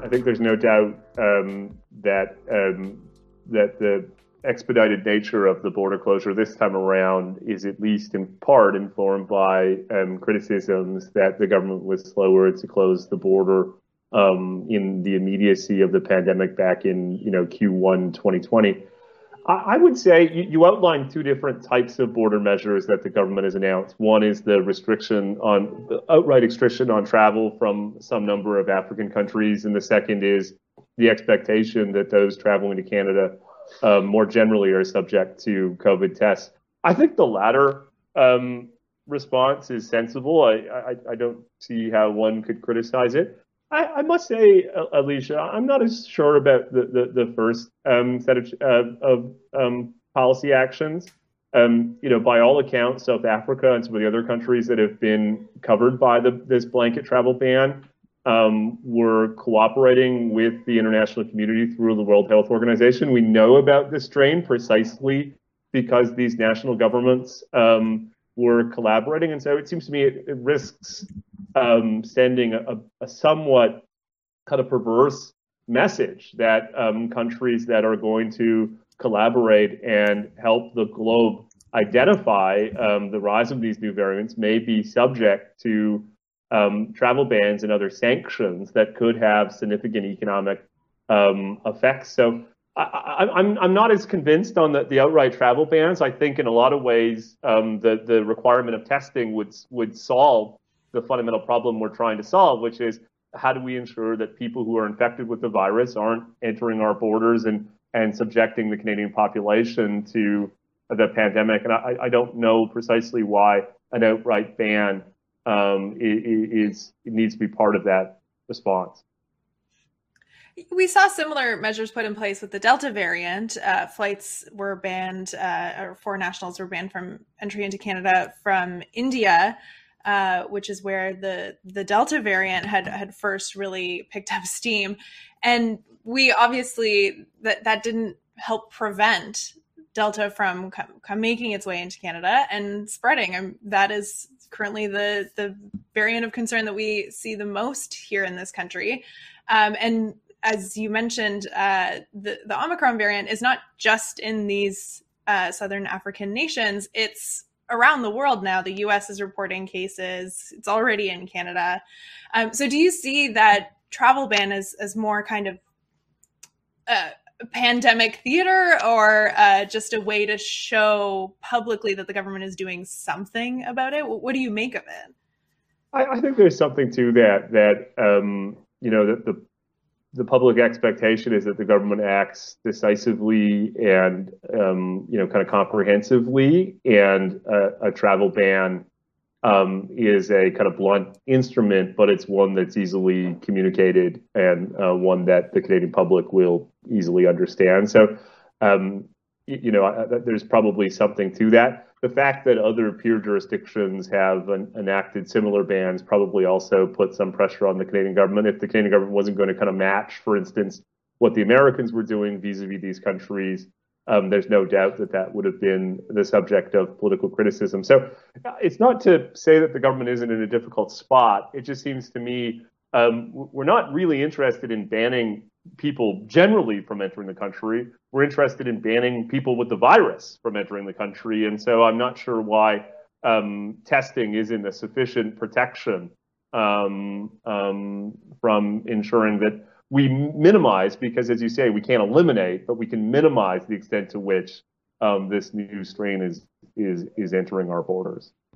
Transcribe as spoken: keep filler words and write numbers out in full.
I think there's no doubt um, that um, that the expedited nature of the border closure this time around is at least in part informed by um, criticisms that the government was slower to close the border um, in the immediacy of the pandemic back in you know Q one twenty twenty. I would say you, you outlined two different types of border measures that the government has announced. One is the restriction on the outright restriction on travel from some number of African countries, and the second is the expectation that those traveling to Canada um, more generally are subject to COVID tests. I think the latter um, response is sensible. I, I, I don't see how one could criticize it. I, I must say, Alicia, I'm not as sure about the the, the first um, set of, uh, of um, policy actions. Um, you know, by all accounts, South Africa and some of the other countries that have been covered by the, this blanket travel ban um, were cooperating with the international community through the World Health Organization. We know about this strain precisely because these national governments um, were collaborating, and so it seems to me it, it risks Um, sending a, a somewhat kind of perverse message that um, countries that are going to collaborate and help the globe identify um, the rise of these new variants may be subject to um, travel bans and other sanctions that could have significant economic um, effects. So I, I, I'm I'm not as convinced on the, the outright travel bans. I think in a lot of ways um, the the requirement of testing would would solve the fundamental problem we're trying to solve, which is how do we ensure that people who are infected with the virus aren't entering our borders and, and subjecting the Canadian population to the pandemic. And I, I don't know precisely why an outright ban um, is, is needs to be part of that response. We saw similar measures put in place with the Delta variant. Uh, flights were banned, uh, or foreign nationals were banned from entry into Canada from India. Uh, which is where the the Delta variant had had first really picked up steam, and we obviously that that didn't help prevent Delta from come, making its way into Canada and spreading. And that is currently the the variant of concern that we see the most here in this country. Um, and as you mentioned, uh, the the Omicron variant is not just in these uh, Southern African nations; it's around the world now. The U S is reporting cases. It's already in Canada. Um, so do you see that travel ban as, as more kind of uh, pandemic theater, or uh, just a way to show publicly that the government is doing something about it? What do you make of it? I, I think there's something to that, that, um, you know, that the the public expectation is that the government acts decisively and, um, you know, kind of comprehensively, and a, a travel ban um, is a kind of blunt instrument, but it's one that's easily communicated and uh, one that the Canadian public will easily understand. So, um, you know, I, there's probably something to that. The fact that other peer jurisdictions have an, enacted similar bans probably also put some pressure on the Canadian government. If the Canadian government wasn't going to kind of match, for instance, what the Americans were doing vis-a-vis these countries, um, there's no doubt that that would have been the subject of political criticism. So it's not to say that the government isn't in a difficult spot. It just seems to me um, we're not really interested in banning people generally from entering the country. We're interested in banning people with the virus from entering the country. And so I'm not sure why um, testing isn't a sufficient protection um, um, from ensuring that we minimize, because as you say, we can't eliminate, but we can minimize the extent to which um, this new strain is is is entering our borders.